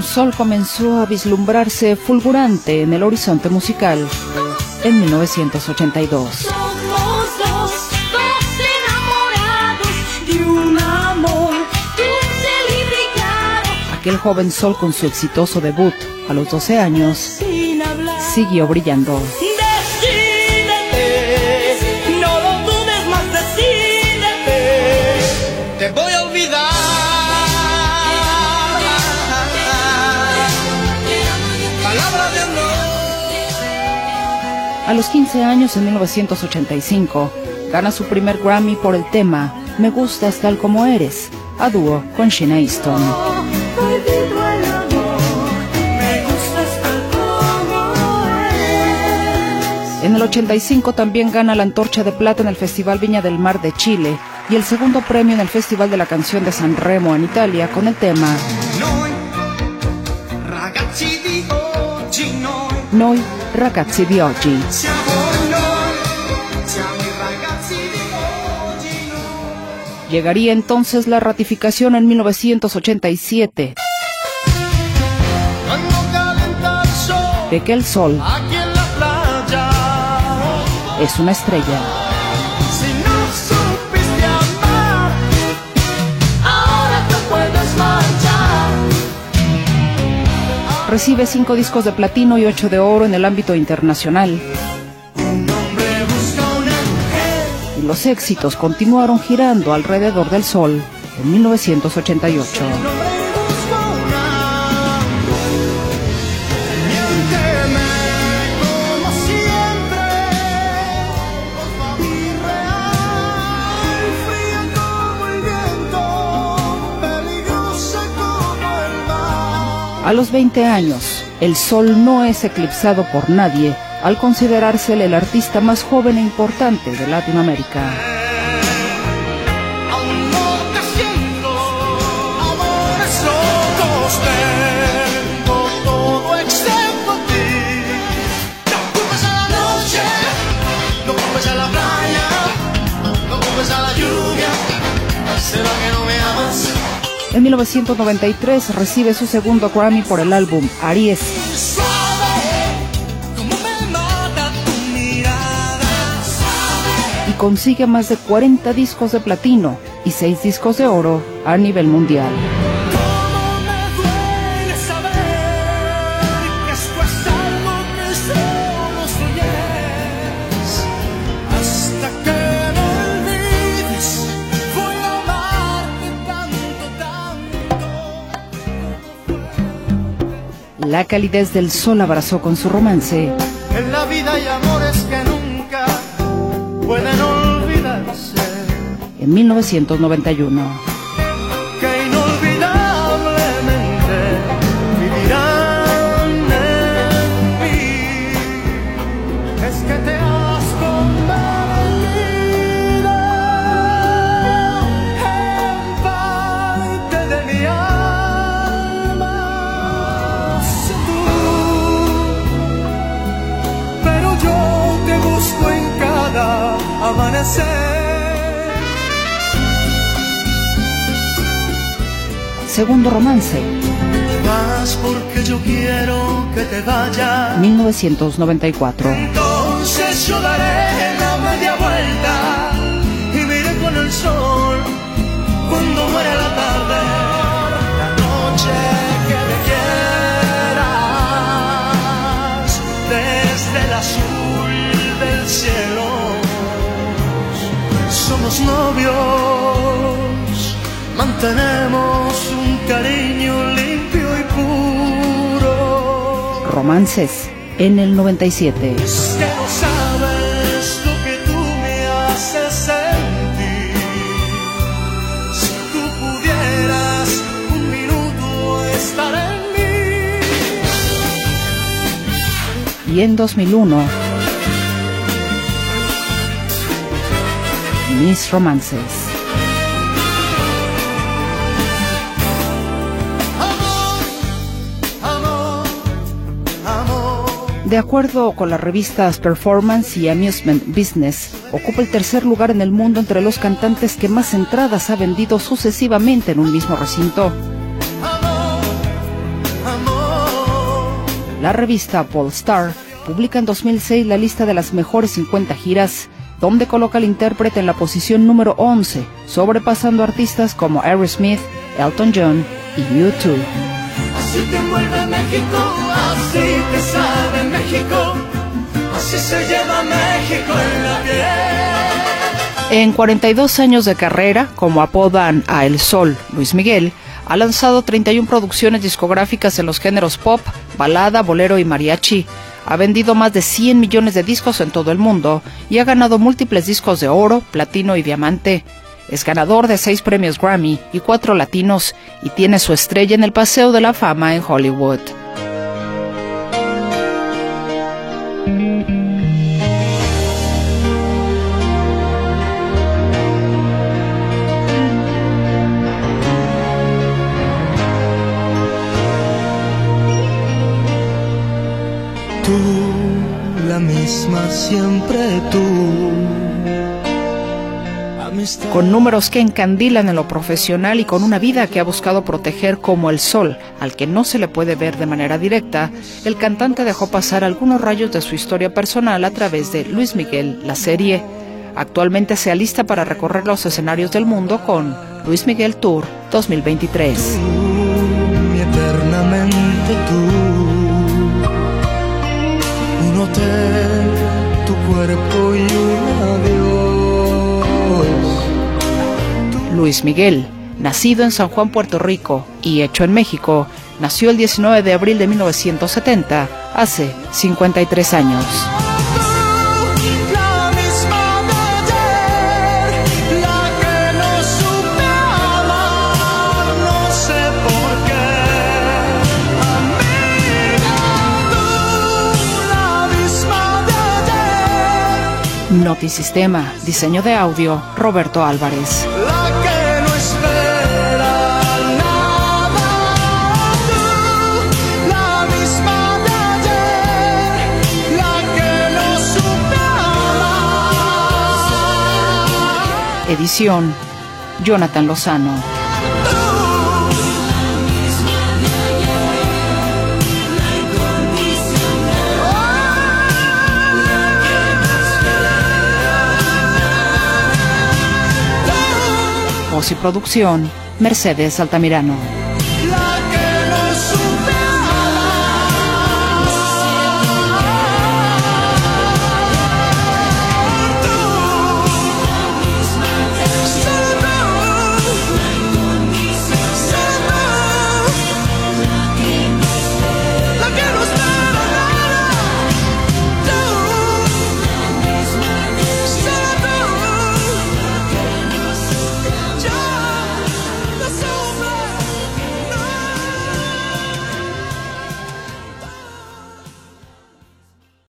un sol comenzó a vislumbrarse fulgurante en el horizonte musical en 1982. Somos dos enamorados de un amor dulce y brillado. Aquel joven sol con su exitoso debut a los 12 años Sin hablar, siguió brillando. decídete, no lo dudes más, decídete. Te voy a olvidar. Palabras de honor. A los 15 años, en 1985, gana su primer Grammy por el tema Me Gustas Tal Como Eres, a dúo con Sheena Easton. Prohibido el amor, me gustas tal como eres. En el 85 también gana la Antorcha de Plata en el Festival Viña del Mar de Chile y el segundo premio en el Festival de la Canción de San Remo en Italia con el tema Noi, ragazzi di oggi, Noi ragazzi di oggi. siamo i ragazzi di oggi, noi. Llegaría entonces la ratificación en 1987 Cuando calienta el sol, de que el sol aquí en la playa. es una estrella. Si no supiste amar, ahora te puedes marchar. Recibe 5 discos de platino y 8 de oro en el ámbito internacional. Un hombre busca una mujer. Y los éxitos continuaron girando alrededor del sol en 1988. Un hombre busca una. Miénteme como siempre. Por favor, irreal, fría como el viento, peligrosa como el mar. A los 20 años, el sol no es eclipsado por nadie al considerársele el artista más joven e importante de Latinoamérica. Aún no te siento, amores locos, tengo todo excepto a ti. No culpes a la noche, no culpes a la playa, no culpes a la lluvia. ¿Será que no me amas? En 1993 recibe su segundo Grammy por el álbum Aries Sabe cómo me mata tu mirada. y consigue más de 40 discos de platino y 6 discos de oro a nivel mundial. Cómo me duele saber que esto es algo que somos hoy es. Hasta que me olvides, voy a amarte tanto. La calidez del sol abrazó con su romance En la vida hay amores que nunca pueden olvidarse, en 1991. que inolvidablemente vivirán en mí. Es que te has convertido en parte de mi alma. Sé tú, pero yo te busco en cada amanecer. Segundo romance, Más porque yo quiero que te vayas. 1994. Entonces yo daré la media vuelta y miré con el sol cuando muere la tarde. La noche que me quieras desde el azul del cielo. Somos novios, mantenemos un cariño limpio y puro. Romances en el 97. Es que no sabes lo que tú me haces sentir. Si tú pudieras un minuto estar en mí. Y en 2001, Mis Romances. Amor, amor. De acuerdo con las revistas Performance y Amusement Business, ocupa el tercer lugar en el mundo entre los cantantes que más entradas ha vendido sucesivamente en un mismo recinto. Amor, La revista Polestar publica en 2006 la lista de las mejores 50 giras, donde coloca al intérprete en la posición número 11, sobrepasando artistas como Aerosmith, Elton John y U2. Así te envuelve México, así te sabe México, así se lleva México en la piel. En 42 años de carrera, como apodan a El Sol, Luis Miguel ha lanzado 31 producciones discográficas en los géneros pop, balada, bolero y mariachi. Ha vendido más de 100 millones de discos en todo el mundo y ha ganado múltiples discos de oro, platino y diamante. Es ganador de 6 premios Grammy y 4 latinos y tiene su estrella en el Paseo de la Fama en Hollywood. Tú, la misma, siempre tú. Amistad. Con números que encandilan en lo profesional y con una vida que ha buscado proteger como el sol, al que no se le puede ver de manera directa, el cantante dejó pasar algunos rayos de su historia personal a través de Luis Miguel, la serie. Actualmente se alista para recorrer los escenarios del mundo con Luis Miguel Tour 2023. Tú, eternamente tú. Un hotel, tu cuerpo y un adiós. Luis Miguel, nacido en San Juan, Puerto Rico y hecho en México, nació el 19 de abril de 1970, hace 53 años. Notisistema, diseño de audio, Roberto Álvarez. La que no espera nada, tú, la misma de ayer, la que no supe amar. Edición, Jonathan Lozano. Voz y producción, Mercedes Altamirano.